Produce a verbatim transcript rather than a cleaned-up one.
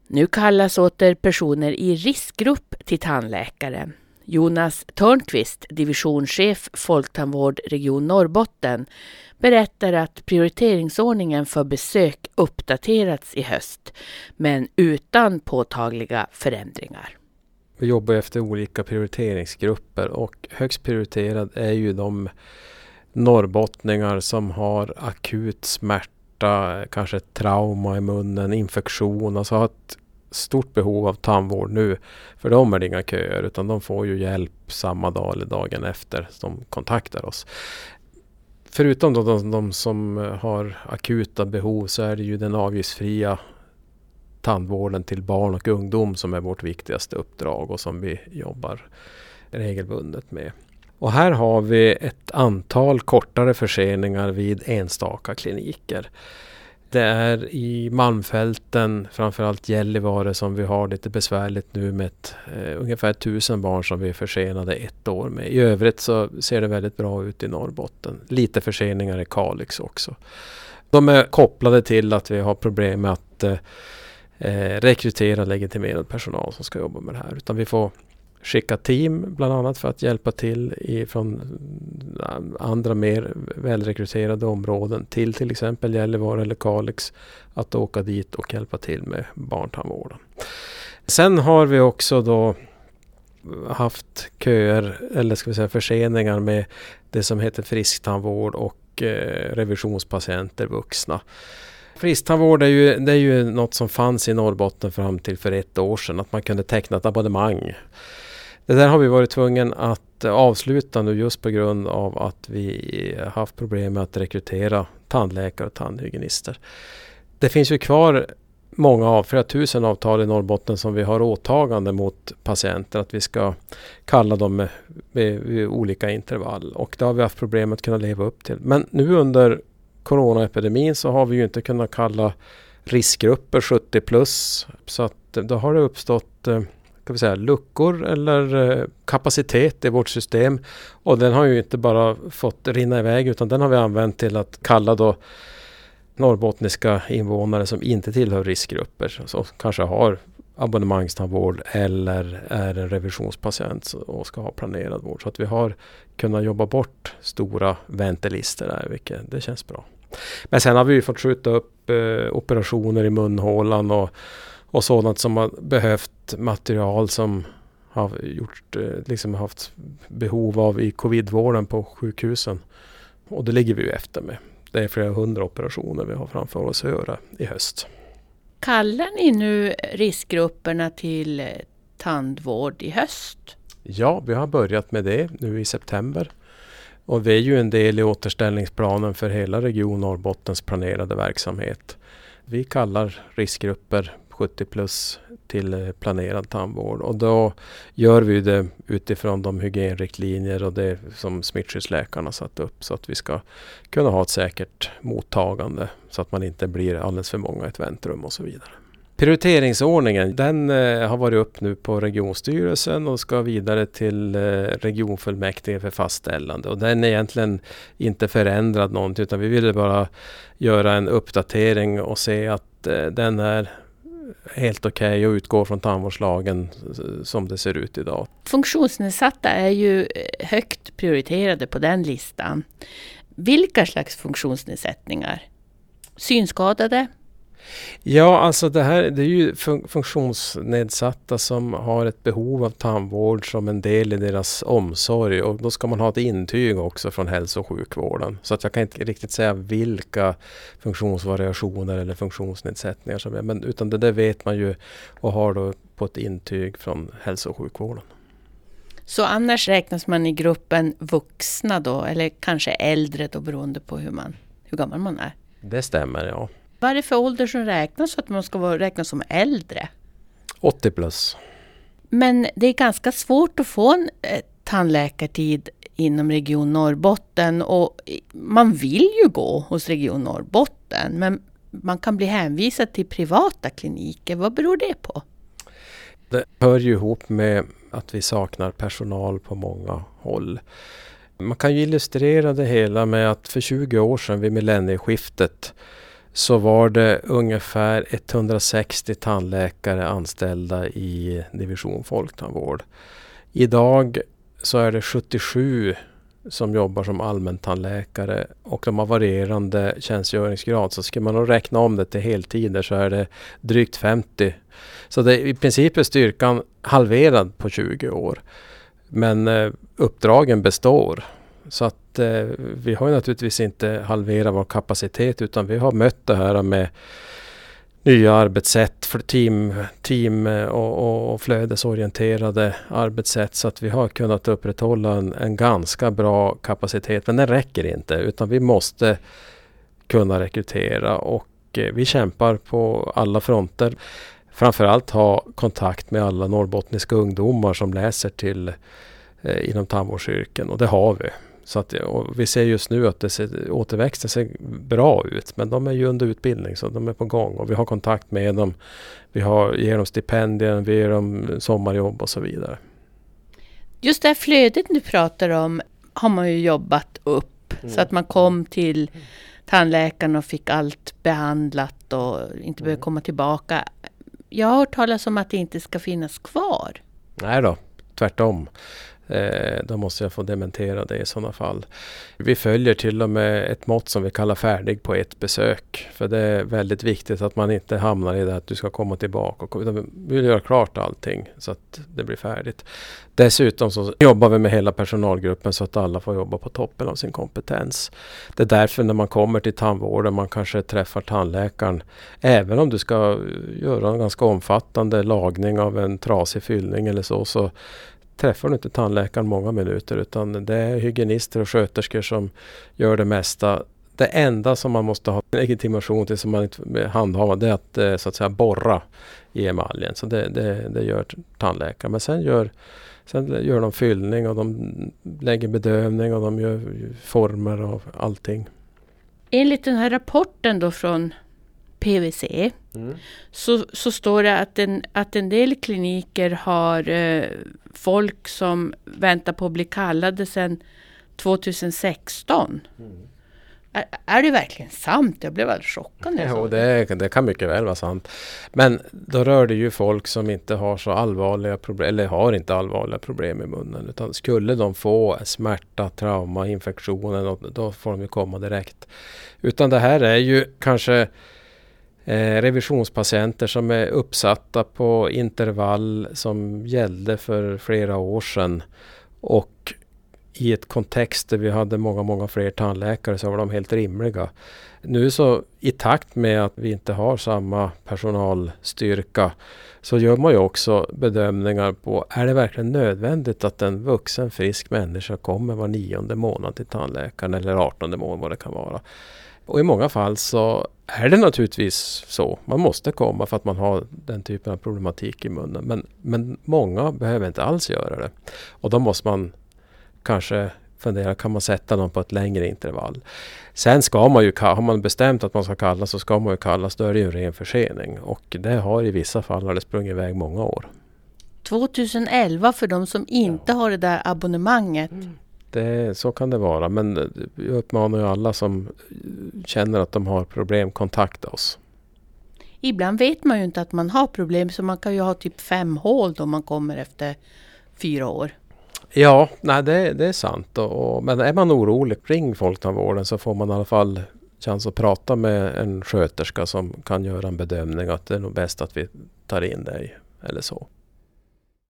Nu kallas åter personer i riskgrupp till tandläkare. Jonas Törnqvist, divisionschef Folktandvård Region Norrbotten, berättar att prioriteringsordningen för besök uppdaterats i höst, men utan påtagliga förändringar. Vi jobbar efter olika prioriteringsgrupper och högst prioriterad är ju de norrbottningar som har akut smärta, kanske ett trauma i munnen, infektion, alltså har ett stort behov av tandvård nu. För de är det inga köer utan de får ju hjälp samma dag eller dagen efter de kontaktar oss. Förutom då de, de som har akuta behov så är det ju den avgiftsfria tandvården till barn och ungdom som är vårt viktigaste uppdrag och som vi jobbar regelbundet med. Och här har vi ett antal kortare förseningar vid enstaka kliniker. Det är i Malmfälten, framförallt Gällivare, som vi har lite besvärligt nu med ett, eh, ungefär tusen barn som vi är försenade ett år med. I övrigt så ser det väldigt bra ut i Norrbotten. Lite förseningar i Kalix också. De är kopplade till att vi har problem med att eh, rekrytera legitimerad personal som ska jobba med det här. Utan vi får skicka team bland annat för att hjälpa till i, från andra mer välrekryterade områden till till exempel Gällivare eller Kalix att åka dit och hjälpa till med barntandvården. Sen har vi också då haft köer eller ska vi säga förseningar med det som heter frisktandvård och eh, revisionspatienter vuxna. Frisktandvård är ju, det är ju något som fanns i Norrbotten fram till för ett år sedan, att man kunde teckna ett abonnemang. Det där har vi varit tvungen att avsluta nu just på grund av att vi har haft problem med att rekrytera tandläkare och tandhygienister. Det finns ju kvar många av, flera tusen avtal i Norrbotten som vi har åtagande mot patienter att vi ska kalla dem med, med, med olika intervall. Och det har vi haft problem att kunna leva upp till. Men nu under coronaepidemin så har vi ju inte kunnat kalla riskgrupper sjuttio plus. Så att då har det uppstått ska vi säga, luckor eller kapacitet i vårt system. Och den har ju inte bara fått rinna iväg utan den har vi använt till att kalla då norrbottniska invånare som inte tillhör riskgrupper. Som kanske har abonnemangstandvård eller är en revisionspatient och ska ha planerad vård. Så att vi har kunnat jobba bort stora väntelister där, vilket det känns bra. Men sen har vi ju fått skjuta upp eh, operationer i munhålan och, och sådant som har behövt material som har gjort, eh, liksom haft behov av i covidvården på sjukhusen. Och det ligger vi ju efter med. Det är flera hundra operationer vi har framför oss att göra i höst. Kallar ni nu riskgrupperna till tandvård i höst? Ja, vi har börjat med det nu i september. Och det är ju en del i återställningsplanen för hela Region Norrbottens planerade verksamhet. Vi kallar riskgrupper sjuttio plus till planerad tandvård. Och då gör vi det utifrån de hygienriktlinjer och det som smittskyddsläkarna satt upp. Så att vi ska kunna ha ett säkert mottagande så att man inte blir alldeles för många i ett väntrum och så vidare. Prioriteringsordningen, den eh, har varit upp nu på regionstyrelsen och ska vidare till eh, regionfullmäktige för fastställande. Och den är egentligen inte förändrad någonting utan vi ville bara göra en uppdatering och se att eh, den är helt okej okay och utgår från tandvårdslagen som det ser ut idag. Funktionsnedsatta är ju högt prioriterade på den listan. Vilka slags funktionsnedsättningar? Synskadade? Ja, alltså det här det är ju fun- funktionsnedsatta som har ett behov av tandvård som en del i deras omsorg och då ska man ha ett intyg också från hälso- och sjukvården. Så att jag kan inte riktigt säga vilka funktionsvariationer eller funktionsnedsättningar som är, men utan det där vet man ju och har då på ett intyg från hälso- och sjukvården. Så annars räknas man i gruppen vuxna då eller kanske äldre då beroende på hur, man, hur gammal man är? Det stämmer, ja. Vad är det för ålder som räknas så att man ska vara, räknas som äldre? åttio plus. Men det är ganska svårt att få en eh, tandläkartid inom Region Norrbotten och man vill ju gå hos Region Norrbotten men man kan bli hänvisad till privata kliniker. Vad beror det på? Det hör ju ihop med att vi saknar personal på många håll. Man kan ju illustrera det hela med att för tjugo år sedan vid millennieskiftet så var det ungefär etthundrasextio tandläkare anställda i division folktandvård. Idag så är det sjuttiosju som jobbar som allmäntandläkare och de har varierande tjänstgöringsgrad. Så ska man då räkna om det till heltider så är det drygt femtio. Så det, i princip är styrkan halverad på tjugo år. Men eh, uppdragen består. Så att eh, vi har ju naturligtvis inte halverat vår kapacitet utan vi har mött det här med nya arbetssätt för team, team och, och, och flödesorienterade arbetssätt så att vi har kunnat upprätthålla en, en ganska bra kapacitet. Men den räcker inte utan vi måste kunna rekrytera och eh, vi kämpar på alla fronter. Framförallt ha kontakt med alla norrbottniska ungdomar som läser till eh, inom tandvårdsyrken och det har vi. Så att, och vi ser just nu att det ser, återväxten ser bra ut men de är ju under utbildning så de är på gång och vi har kontakt med dem. Vi har, ger dem stipendier, vi ger dem sommarjobb och så vidare. Just det här flödet du pratar om har man ju jobbat upp mm. så att man kom till tandläkaren och fick allt behandlat och inte behöver komma tillbaka. Jag har hört talas om att det inte ska finnas kvar. Nej då, tvärtom. Eh, då måste jag få dementera det i sådana fall. Vi följer till och med ett mått som vi kallar färdig på ett besök. För det är väldigt viktigt att man inte hamnar i det att du ska komma tillbaka. Och vi vill göra klart allting så att det blir färdigt. Dessutom så jobbar vi med hela personalgruppen så att alla får jobba på toppen av sin kompetens. Det är därför när man kommer till tandvården man kanske träffar tandläkaren. Även om du ska göra en ganska omfattande lagning av en trasig fyllning eller så så träffar du inte tandläkaren många minuter utan det är hygienister och sköterskor som gör det mesta. Det enda som man måste ha legitimation till som man inte handhar det är att så att säga borra i emaljen. Så det, det, det gör tandläkaren. Men sen gör, sen gör de fyllning och de lägger bedövning och de gör former och allting. Enligt den här rapporten då från P V C mm. så, så står det att en, att en del kliniker har eh, folk som väntar på att bli kallade sedan tjugohundrasexton. Mm. Är, är det verkligen sant? Jag blev väldigt chockad. Jo, det, det kan mycket väl vara sant. Men då rör det ju folk som inte har så allvarliga problem, eller har inte allvarliga problem i munnen. Utan skulle de få smärta, trauma, infektionen, då får de ju komma direkt. Utan det här är ju kanske Eh, revisionspatienter som är uppsatta på intervall som gällde för flera år sedan och i ett kontext där vi hade många, många fler tandläkare så var de helt rimliga. Nu så i takt med att vi inte har samma personalstyrka så gör man ju också bedömningar på är det verkligen nödvändigt att en vuxen frisk människa kommer var nionde månad till tandläkaren eller artonde månad vad det kan vara. Och i många fall så är det naturligtvis så. Man måste komma för att man har den typen av problematik i munnen. Men, men många behöver inte alls göra det. Och då måste man kanske fundera, kan man sätta dem på ett längre intervall? Sen ska man ju, har man bestämt att man ska kalla så ska man ju kallas, då är det ju en ren försening. Och det har i vissa fall har det sprungit iväg många år. tjugoelva för de som inte ja. har det där abonnemanget. Mm. Det, så kan det vara, men jag uppmanar ju alla som känner att de har problem, kontakta oss. Ibland vet man ju inte att man har problem så man kan ju ha typ fem hål då man kommer efter fyra år. Ja, nej, det, det är sant. Och, och, men är man orolig, ring folktandvården så får man i alla fall chans att prata med en sköterska som kan göra en bedömning att det är nog bäst att vi tar in dig eller så.